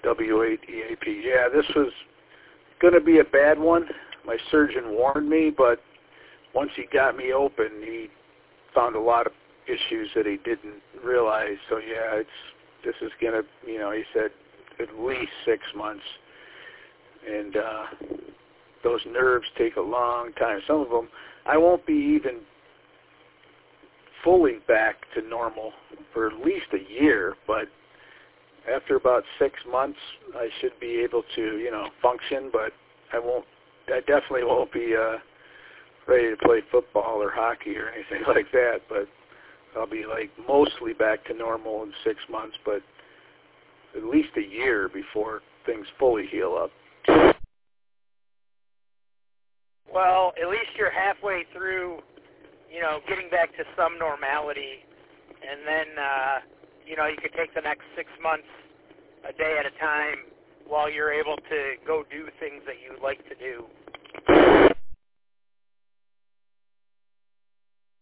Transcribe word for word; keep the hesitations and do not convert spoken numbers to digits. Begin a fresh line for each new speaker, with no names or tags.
W eight E A P. Yeah, this was going to be a bad one. My surgeon warned me, but once he got me open, he found a lot of issues that he didn't realize. So yeah, it's this is going to, you know, he said at least six months. And uh, those nerves take a long time. Some of them, I won't be even fully back to normal for at least a year, but after about six months, I should be able to, you know, function, but I won't, I definitely won't be uh, ready to play football or hockey or anything like that, but I'll be, like, mostly back to normal in six months, but at least a year before things fully heal up.
Well, at least you're halfway through, you know, getting back to some normality, and then, uh, you know, you could take the next six months a day at a time while you're able to go do things that you like to do.